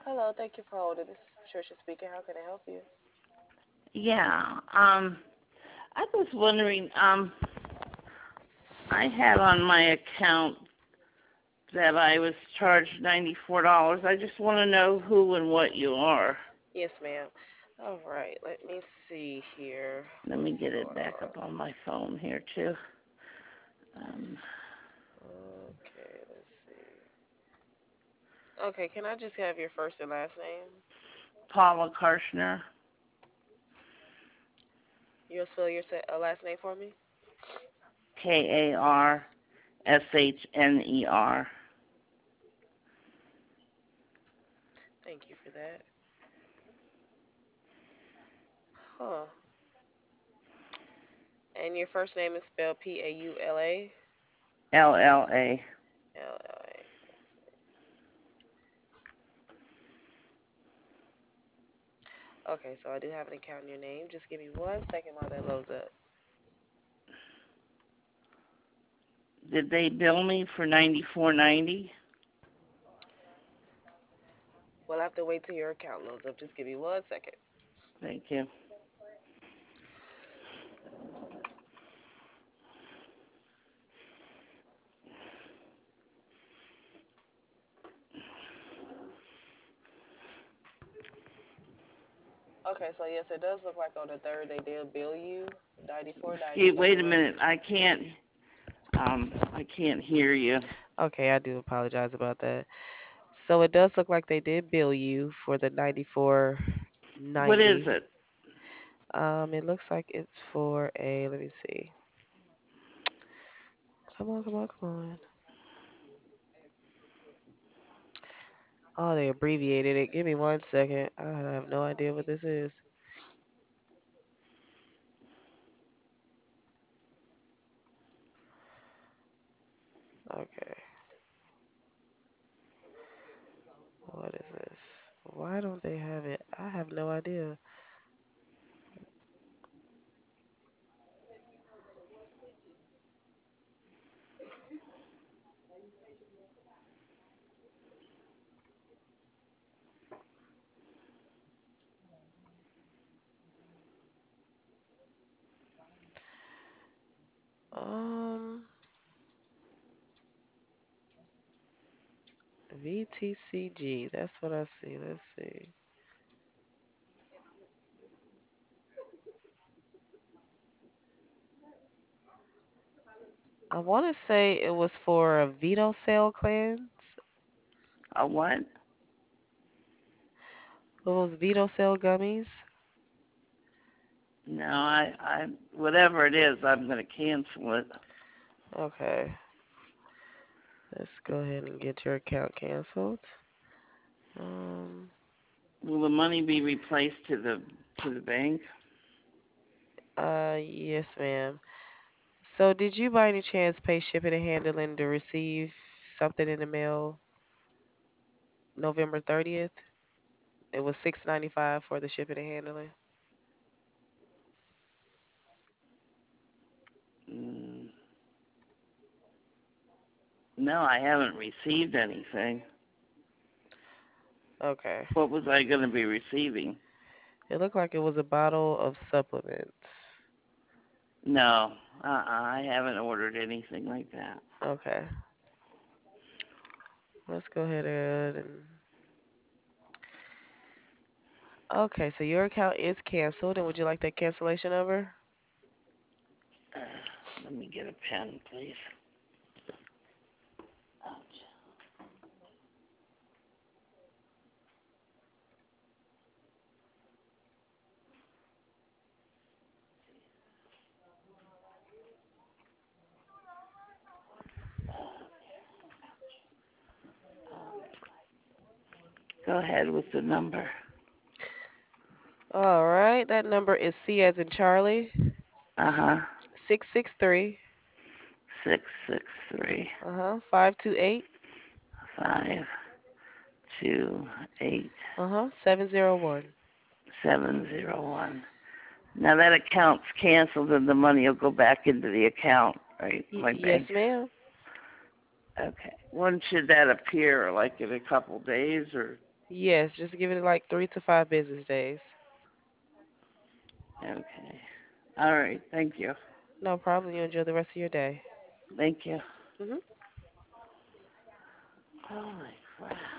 Hello, thank you for holding. This is Patricia speaking. How can I help you? Yeah. I was wondering, I had on my account that I was charged $94. I just want to know who and what you are. Yes, ma'am. All right, let me see here. Let me get it Hold back up on my phone here too. Um, on. Okay, let's see. Okay, can I just have your first and last name? Paula Karshner, You'll spell your last name for me? Karshner. Thank you for that. Huh. And your first name is spelled Paula? LLA. L-L-A. Okay, so I do have an account in your name. Just give me 1 second while that loads up. Did they bill me for $94.90? We'll have to wait till your account loads up. Just give me 1 second. Thank you. Okay, so yes, it does look like on the third they did bill you 94.90 Excuse, for the wait a month. minute. I can't hear you. Okay, I do apologize about that. So it does look like they did bill you for the What is 94.90. it? It looks like it's for a, let me see. Come on, come on, come on. Oh, they abbreviated it. Give me 1 second. I have no idea what this is. Okay, what is this? Why don't they have it? I have no idea. Um, VTCG. That's what I see. Let's see. I want to say it was for a Veto Cell cleanse. A what? Those Veto Cell gummies. No, whatever it is, I'm going to cancel it. Okay. Let's go ahead and get your account canceled. Um, Will the money be replaced to the bank? yes, ma'am. So, did you by any chance pay shipping and handling to receive something in the mail November 30th? It was $6.95 for the shipping and handling. Mm, no, I haven't received anything. Okay. What was I going to be receiving? It looked like it was a bottle of supplements. No, I haven't ordered anything like that. Okay. Let's go ahead and okay, so your account is canceled, and would you like that cancellation number? Uh, Let me get a pen, please. Ouch. Go ahead with the number. All right, that number is C as in Charlie, Uh-huh. 663, 663 528, 528 701. 701. Now that account's canceled and the money will go back into the account, right? My Yes, bank. ma'am. Okay. When should that appear? Like in a couple days or? Yes, just give it like 3 to 5 business days. Okay. All right. Thank you. No problem. You enjoy the rest of your day. Thank you. Hmm. Holy crap.